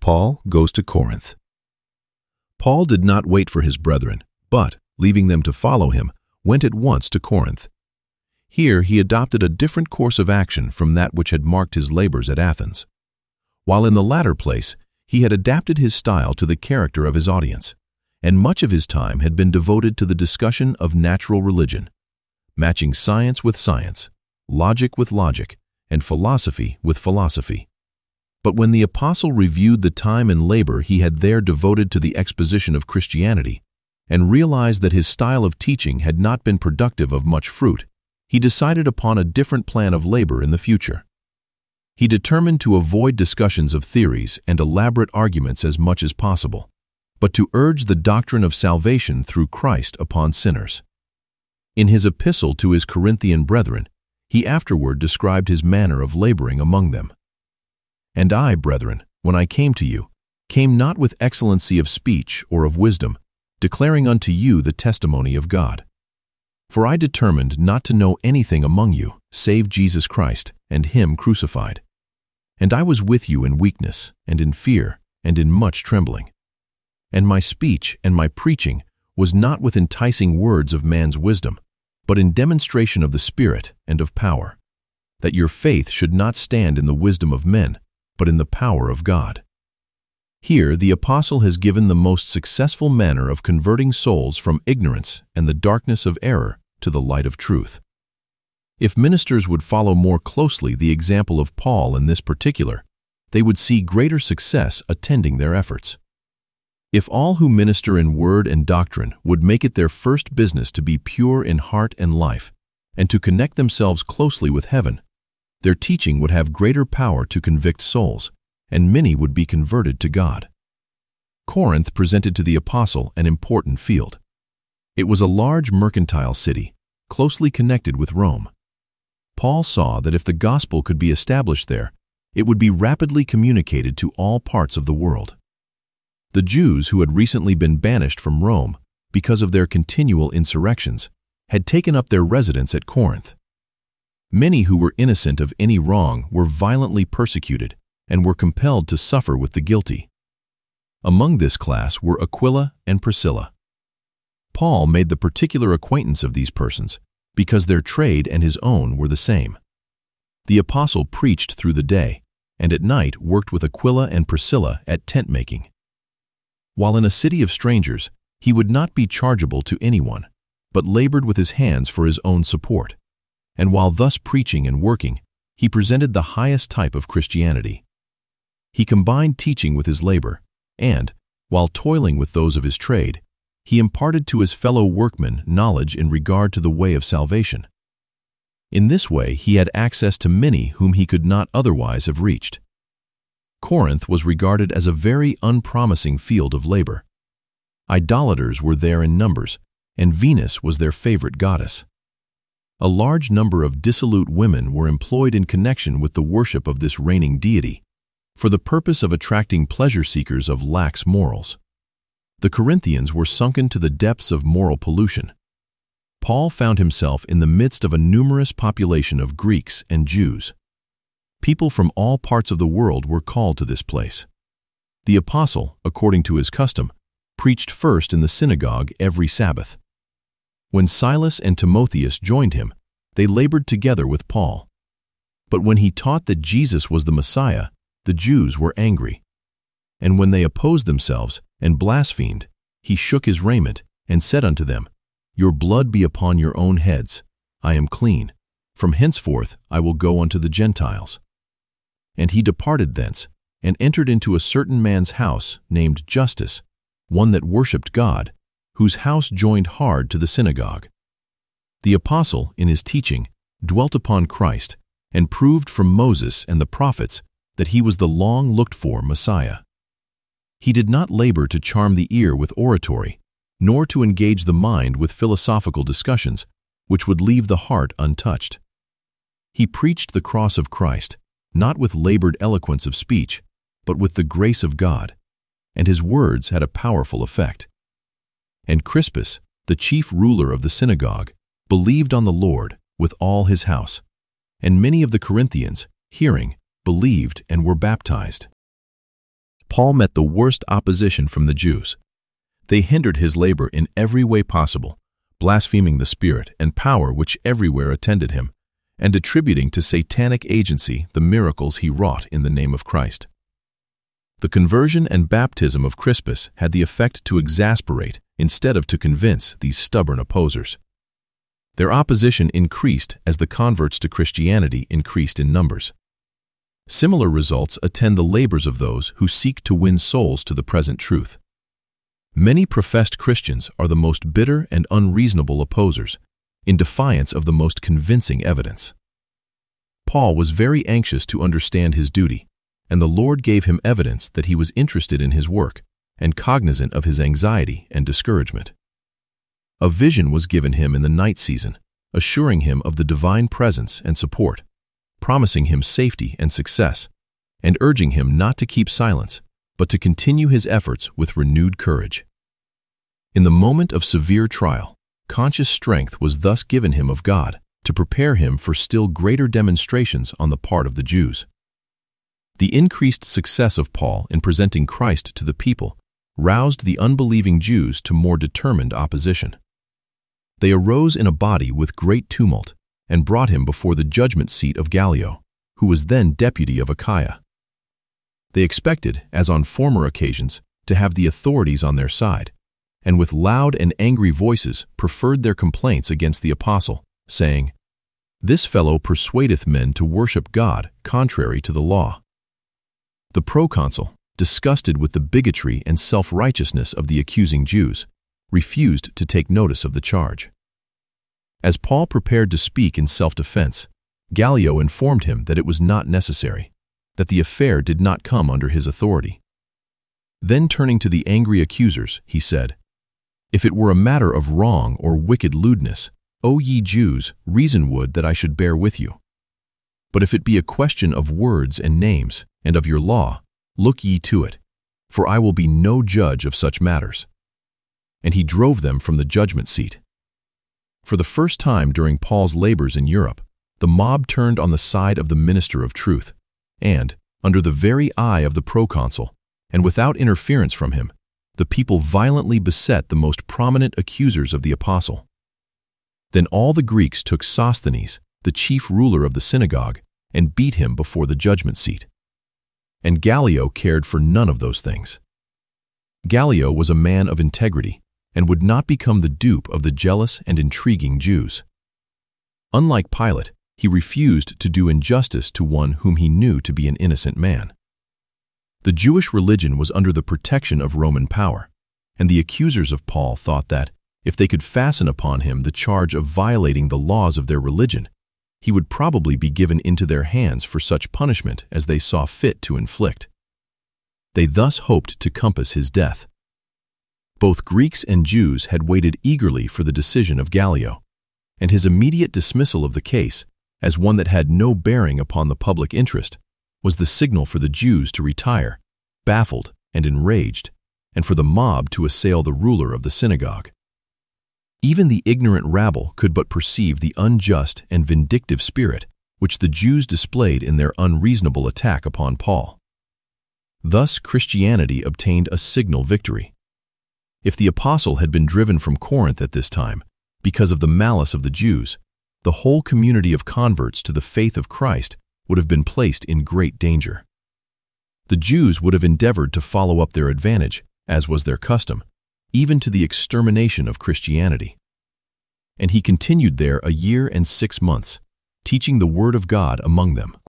Paul goes to Corinth. Paul did not wait for his brethren, but, leaving them to follow him, went at once to Corinth. Here he adopted a different course of action from that which had marked his labors at Athens. While in the latter place, he had adapted his style to the character of his audience, and much of his time had been devoted to the discussion of natural religion, matching science with science, logic with logic, and philosophy with philosophy. But when the apostle reviewed the time and labor he had there devoted to the exposition of Christianity, and realized that his style of teaching had not been productive of much fruit, he decided upon a different plan of labor in the future. He determined to avoid discussions of theories and elaborate arguments as much as possible, but to urge the doctrine of salvation through Christ upon sinners. In his epistle to his Corinthian brethren, he afterward described his manner of laboring among them. "And I, brethren, when I came to you, came not with excellency of speech or of wisdom, declaring unto you the testimony of God. For I determined not to know anything among you, save Jesus Christ, and him crucified. And I was with you in weakness, and in fear, and in much trembling. And my speech and my preaching was not with enticing words of man's wisdom, but in demonstration of the Spirit and of power, that your faith should not stand in the wisdom of men, but in the power of God." Here the apostle has given the most successful manner of converting souls from ignorance and the darkness of error to the light of truth. If ministers would follow more closely the example of Paul in this particular, they would see greater success attending their efforts. If all who minister in word and doctrine would make it their first business to be pure in heart and life, and to connect themselves closely with heaven, their teaching would have greater power to convict souls, and many would be converted to God. Corinth presented to the apostle an important field. It was a large mercantile city, closely connected with Rome. Paul saw that if the gospel could be established there, it would be rapidly communicated to all parts of the world. The Jews who had recently been banished from Rome because of their continual insurrections had taken up their residence at Corinth. Many who were innocent of any wrong were violently persecuted and were compelled to suffer with the guilty. Among this class were Aquila and Priscilla. Paul made the particular acquaintance of these persons because their trade and his own were the same. The apostle preached through the day, and at night worked with Aquila and Priscilla at tent-making. While in a city of strangers, he would not be chargeable to anyone, but labored with his hands for his own support. And while thus preaching and working, he presented the highest type of Christianity. He combined teaching with his labor, and, while toiling with those of his trade, he imparted to his fellow workmen knowledge in regard to the way of salvation. In this way he had access to many whom he could not otherwise have reached. Corinth was regarded as a very unpromising field of labor. Idolaters were there in numbers, and Venus was their favorite goddess. A large number of dissolute women were employed in connection with the worship of this reigning deity, for the purpose of attracting pleasure seekers of lax morals. The Corinthians were sunken to the depths of moral pollution. Paul found himself in the midst of a numerous population of Greeks and Jews. People from all parts of the world were called to this place. The apostle, according to his custom, preached first in the synagogue every Sabbath. When Silas and Timotheus joined him, they labored together with Paul. But when he taught that Jesus was the Messiah, the Jews were angry. And when they opposed themselves and blasphemed, he shook his raiment and said unto them, "Your blood be upon your own heads. I am clean. From henceforth I will go unto the Gentiles." And he departed thence, and entered into a certain man's house named Justus, one that worshipped God, whose house joined hard to the synagogue. The apostle, in his teaching, dwelt upon Christ, and proved from Moses and the prophets that he was the long-looked-for Messiah. He did not labor to charm the ear with oratory, nor to engage the mind with philosophical discussions, which would leave the heart untouched. He preached the cross of Christ, not with labored eloquence of speech, but with the grace of God, and his words had a powerful effect. And Crispus, the chief ruler of the synagogue, believed on the Lord with all his house, and many of the Corinthians, hearing, believed and were baptized. Paul met the worst opposition from the Jews. They hindered his labor in every way possible, blaspheming the Spirit and power which everywhere attended him, and attributing to satanic agency the miracles he wrought in the name of Christ. The conversion and baptism of Crispus had the effect to exasperate instead of to convince these stubborn opposers. Their opposition increased as the converts to Christianity increased in numbers. Similar results attend the labors of those who seek to win souls to the present truth. Many professed Christians are the most bitter and unreasonable opposers, in defiance of the most convincing evidence. Paul was very anxious to understand his duty, and the Lord gave him evidence that he was interested in his work and cognizant of his anxiety and discouragement. A vision was given him in the night season, assuring him of the divine presence and support, promising him safety and success, and urging him not to keep silence, but to continue his efforts with renewed courage. In the moment of severe trial, conscious strength was thus given him of God to prepare him for still greater demonstrations on the part of the Jews. The increased success of Paul in presenting Christ to the people roused the unbelieving Jews to more determined opposition. They arose in a body with great tumult and brought him before the judgment seat of Gallio, who was then deputy of Achaia. They expected, as on former occasions, to have the authorities on their side, and with loud and angry voices preferred their complaints against the apostle, saying, "This fellow persuadeth men to worship God contrary to the law." The proconsul, disgusted with the bigotry and self-righteousness of the accusing Jews, refused to take notice of the charge. As Paul prepared to speak in self-defense, Gallio informed him that it was not necessary, that the affair did not come under his authority. Then turning to the angry accusers, he said, "If it were a matter of wrong or wicked lewdness, O ye Jews, reason would that I should bear with you. But if it be a question of words and names, and of your law, look ye to it, for I will be no judge of such matters." And he drove them from the judgment seat. For the first time during Paul's labors in Europe, the mob turned on the side of the minister of truth, and, under the very eye of the proconsul, and without interference from him, the people violently beset the most prominent accusers of the apostle. Then all the Greeks took Sosthenes, the chief ruler of the synagogue, and beat him before the judgment seat. And Gallio cared for none of those things. Gallio was a man of integrity, and would not become the dupe of the jealous and intriguing Jews. Unlike Pilate, he refused to do injustice to one whom he knew to be an innocent man. The Jewish religion was under the protection of Roman power, and the accusers of Paul thought that, if they could fasten upon him the charge of violating the laws of their religion, he would probably be given into their hands for such punishment as they saw fit to inflict. They thus hoped to compass his death. Both Greeks and Jews had waited eagerly for the decision of Gallio, and his immediate dismissal of the case, as one that had no bearing upon the public interest, was the signal for the Jews to retire, baffled and enraged, and for the mob to assail the ruler of the synagogue. Even the ignorant rabble could but perceive the unjust and vindictive spirit which the Jews displayed in their unreasonable attack upon Paul. Thus Christianity obtained a signal victory. If the apostle had been driven from Corinth at this time, because of the malice of the Jews, the whole community of converts to the faith of Christ would have been placed in great danger. The Jews would have endeavored to follow up their advantage, as was their custom, even to the extermination of Christianity. And he continued there 1 year and 6 months, teaching the word of God among them.